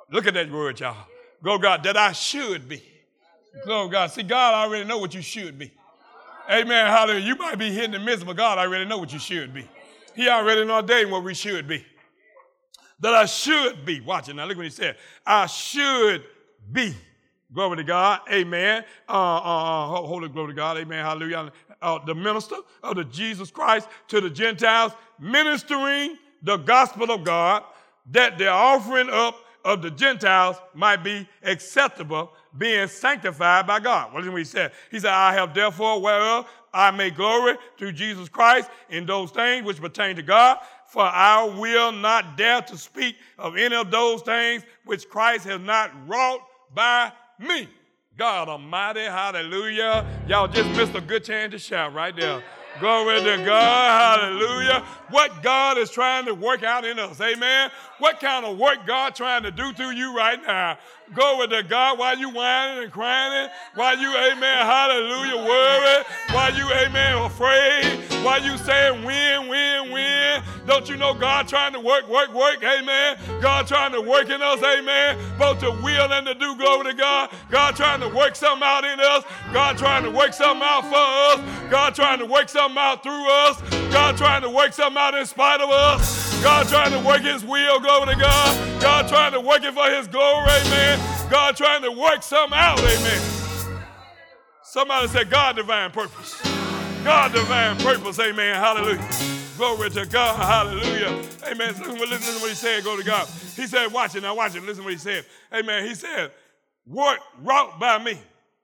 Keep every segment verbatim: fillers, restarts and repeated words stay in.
Look at that word, y'all. Glory to God, that I should be. Glory to God. See, God already know what you should be. Amen. Hallelujah. You might be hitting the midst, but God already know what you should be. He already ordained what we should be. That I should be. Watch it now. Look what he said. I should be. Glory to God. Amen. Uh, uh, holy glory to God. Amen. Hallelujah. Uh, the minister of the Jesus Christ to the Gentiles, ministering the gospel of God, that the offering up of the Gentiles might be acceptable, being sanctified by God. What is what he said? He said, I have therefore whereof I may glory through Jesus Christ in those things which pertain to God, for I will not dare to speak of any of those things which Christ has not wrought by me. God Almighty, hallelujah. Y'all just missed a good chance to shout right there. Glory to God, hallelujah. What God is trying to work out in us, amen. What kind of work God trying to do through you right now? Glory to God, while you whining and crying, while you, amen, hallelujah, worried, while you, amen, afraid, while you saying win, win, win. Don't you know God trying to work, work, work, amen. God trying to work in us, amen, both to will and to do, glory to God. God trying to work something out in us. God trying to work something out for us. God trying to work something out through us. God trying to work something out in spite of us. God trying to work his will, glory to God. God trying to work it for his glory, amen. God trying to work something out, amen. Somebody said God divine purpose. God divine purpose, amen, hallelujah. Glory to God, hallelujah. Amen. Listen, listen to what he said, go to God. He said, watch it, now watch it, listen to what he said. Amen, he said, work wrought by me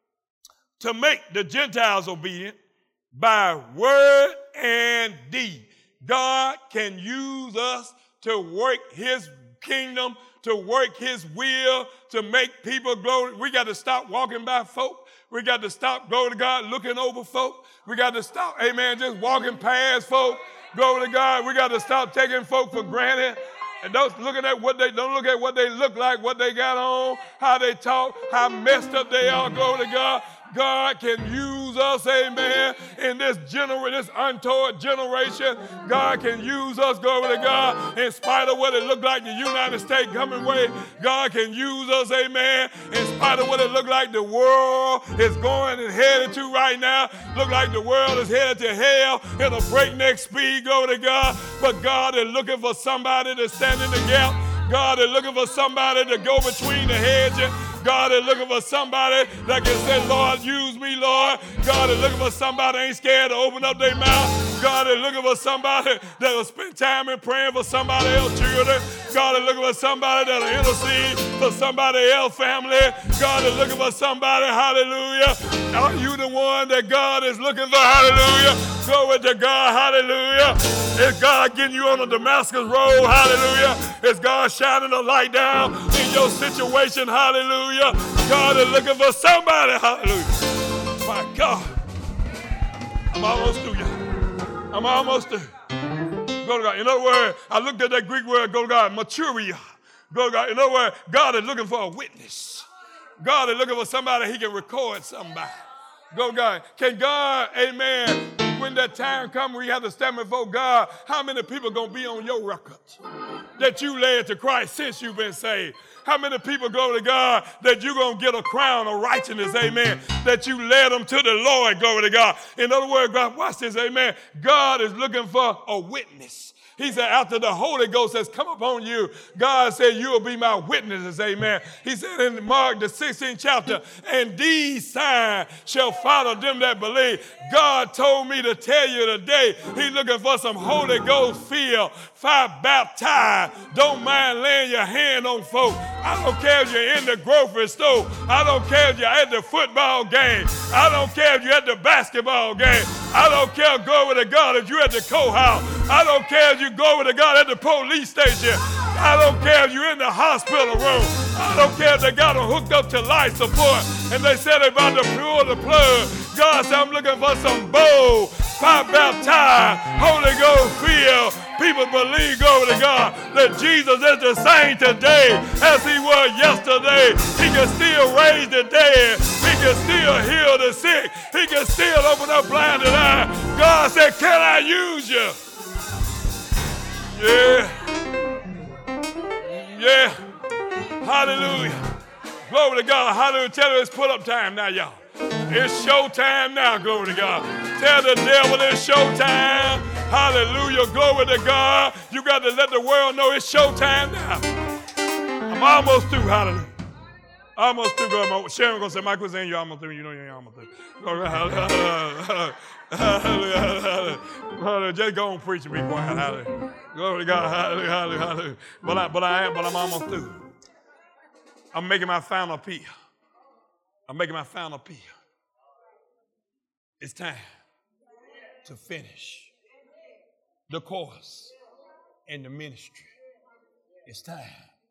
to make the Gentiles obedient by word and deed. God can use us to work his kingdom, to work his will, to make people glory. We got to stop walking by folk. We got to stop, glory to God, looking over folk. We got to stop, amen, just walking past folk. Glory to God. We got to stop taking folk for granted. And don't looking at what they don't look at what they look like, what they got on, how they talk, how messed up they are, glory to God. God can use us, amen, in this gener- this untoward generation. God can use us, glory to God, in spite of what it looked like the United States coming way. God can use us, amen, in spite of what it looked like the world is going and headed to right now. Look like the world is headed to hell in a breakneck speed, glory to God. But God is looking for somebody to stand in the gap. God is looking for somebody to go between the hedges. God is looking for somebody that can say, Lord, use me, Lord. God is looking for somebody that ain't scared to open up their mouth. God is looking for somebody that will spend time in praying for somebody else's children. God is looking for somebody that will intercede for somebody else's family. God is looking for somebody, hallelujah. Are you the one that God is looking for, hallelujah? Glory to God, hallelujah. Is God getting you on the Damascus road, hallelujah? Is God shining a light down in your situation, hallelujah? God is looking for somebody, hallelujah. My God. I'm almost through, y'all. I'm almost through. Go to God. In other words, I looked at that Greek word, go to God, maturia. Go to God. In other words, God is looking for a witness. God is looking for somebody he can record somebody. Go to God. Can God, amen, when that time comes where you have to stand before God, how many people going to be on your record that you led to Christ since you've been saved? How many people go to God that you're going to get a crown of righteousness, amen, that you led them to the Lord, glory to God. In other words, God, watch this, amen. God is looking for a witness. He said, after the Holy Ghost has come upon you, God said, you will be my witnesses, amen. He said in Mark, the sixteenth chapter, and these signs shall follow them that believe. God told me to tell you today, he's looking for some Holy Ghost filled, fire baptized. Don't mind laying your hand on folk. I don't care if you're in the grocery store. I don't care if you're at the football game. I don't care if you're at the basketball game. I don't care, glory to God, if you're at the courthouse. I don't care if you glory to God at the police station. I don't care if you're in the hospital room. I don't care if they got them hooked up to life support and they said they're about to pull the plug. God said, I'm looking for some bold, fire baptized, Holy Ghost filled people believe, glory to God, that Jesus is the same today as he was yesterday. He can still raise the dead. He can still heal the sick. He can still open up blinded eyes. God said, can I use you? Yeah. Yeah. Hallelujah. Glory to God. Hallelujah. Tell her it's put-up time now, y'all. It's showtime now, glory to God. Tell the devil it's showtime. Hallelujah. Glory to God. You got to let the world know it's showtime now. I'm almost through. Hallelujah. Almost through. Sharon going to say, Michael, saying you're almost through. You know you're almost through. Glory, hallelujah. Hallelujah. Hallelujah. Just go on preach and be quiet. Hallelujah. Glory to God. Hallelujah. Hallelujah. Hallelujah. But I, but I am, but I'm almost through. I'm making my final appeal. I'm making my final appeal. It's time to finish the course in the ministry. It's time.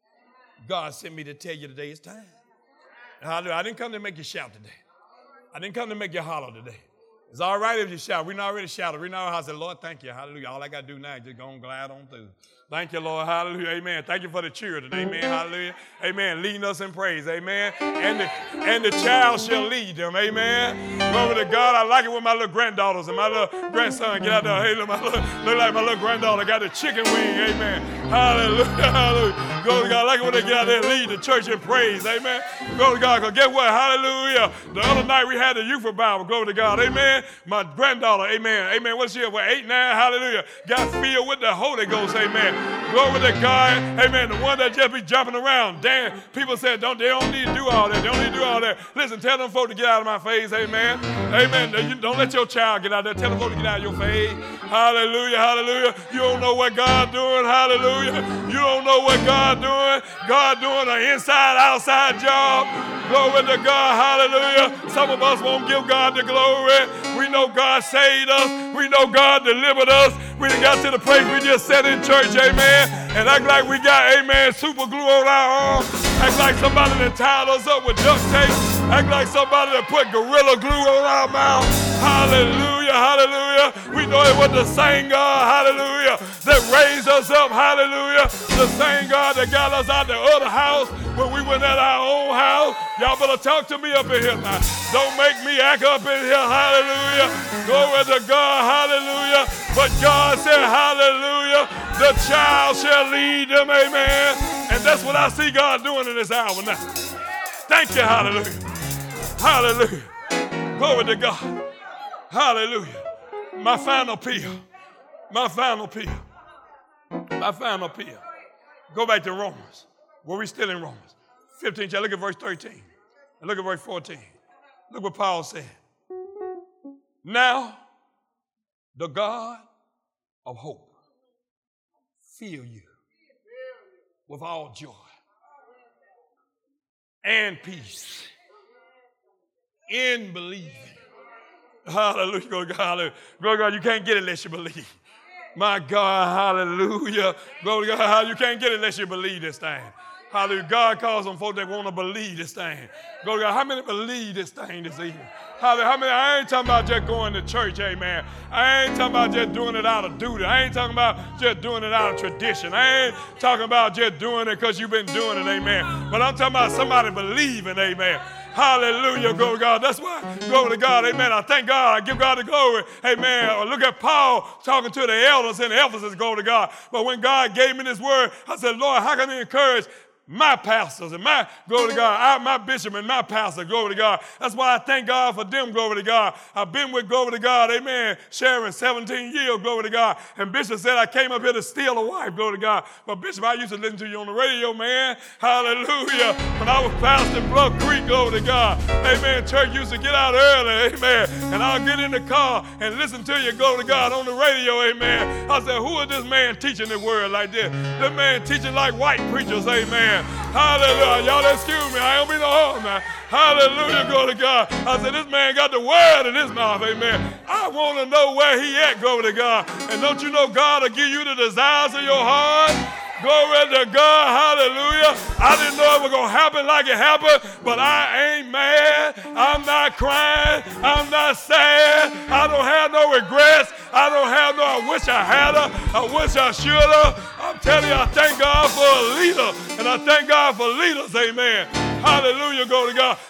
God sent me to tell you today it's time. Hallelujah. I didn't come to make you shout today. I didn't come to make you holler today. It's all right if you shout. We already shouted. We know how I said, Lord, thank you. Hallelujah. All I got to do now is just go and glide on through. Thank you, Lord. Hallelujah. Amen. Thank you for the cheer today. Amen. Hallelujah. Amen. Leading us in praise. Amen. And the, and the child shall lead them. Amen. Glory to God. I like it when my little granddaughters and my little grandson get out there. Hey, look, my little, look like my little granddaughter got the chicken wing. Amen. Hallelujah. Hallelujah. Glory to God. I like it when they get out there and lead the church in praise. Amen. Glory to God. Because guess what? Hallelujah. The other night we had the youth revival. Glory to God. Amen. My granddaughter. Amen. Amen. What's she? What, eight, nine? Hallelujah. Got filled with the Holy Ghost. Amen. Glory to God. Amen. The one that just be jumping around. Damn. People said, don't, they don't need to do all that. They don't need to do all that. Listen, tell them folks to get out of my face. Amen. Amen. Don't let your child get out there. Tell them folks to get out of your face. Hallelujah. Hallelujah. You don't know what God doing. Hallelujah. You don't know what God doing. God doing an inside, outside job. Glory to God. Hallelujah. Some of us won't give God the glory. We know God saved us. We know God delivered us. We done got to the place we just sat in church, amen, and act like we got, amen, super glue on our arms. Act like somebody that tied us up with duct tape. Act like somebody that put Gorilla Glue on our mouth. Hallelujah, hallelujah. We know it was the same God, hallelujah, that raised us up, hallelujah. The same God that got us out the other house when we went at our own house. Y'all better talk to me up in here now. Don't make me act up in here, hallelujah. Glory to God, hallelujah. But God said, hallelujah, the child shall lead them, amen. And that's what I see God doing in this hour now. Thank you, hallelujah. Hallelujah. Glory to God. Hallelujah. My final appeal. My final appeal. My final appeal. Go back to Romans. Well, we're still in Romans. fifteen, look at verse thirteen. And look at verse fourteen. Look what Paul said. Now, the God of hope fill you with all joy and peace in believing. Hallelujah. Go to God. Hallelujah. Glory to God. You can't get it unless you believe. My God. Hallelujah. Glory to God. You can't get it unless you believe this thing. Hallelujah. God calls them folks that want to believe this thing. Glory to God. How many believe this thing this evening? Hallelujah. How many? I ain't talking about just going to church, amen. I ain't talking about just doing it out of duty. I ain't talking about just doing it out of tradition. I ain't talking about just doing it because you've been doing it, amen. But I'm talking about somebody believing, amen. Hallelujah, glory to God. That's why, glory to God, amen. I thank God. I give God the glory, amen. Look at Paul talking to the elders in Ephesus, glory to God. But when God gave me this word, I said, Lord, how can I encourage my pastors and my, glory to God, I, my bishop and my pastor, glory to God. That's why I thank God for them, glory to God. I've been with, glory to God, amen, Sharon, seventeen years, glory to God. And Bishop said I came up here to steal a wife, glory to God. But Bishop, I used to listen to you on the radio, man. Hallelujah. When I was pastoring Bluff Creek, glory to God. Amen. Church used to get out early, amen. And I'll get in the car and listen to you, glory to God, on the radio, amen. I said, who is this man teaching the word like this? This man teaching like white preachers, amen. Hallelujah. Y'all excuse me. I don't mean no harm now. Hallelujah. Glory to God. I said, this man got the word in his mouth. Amen. I want to know where he at. Glory to God. And don't you know God will give you the desires of your heart? Glory to God. Hallelujah. I didn't know it was going to happen like it happened, but I ain't mad. I'm not crying. I'm not sad. I don't have no regrets. I don't have no, I wish I had her. I wish I should have. I'm telling you, I thank God for a leader, and I thank God for leaders. Amen. Hallelujah. Glory to God.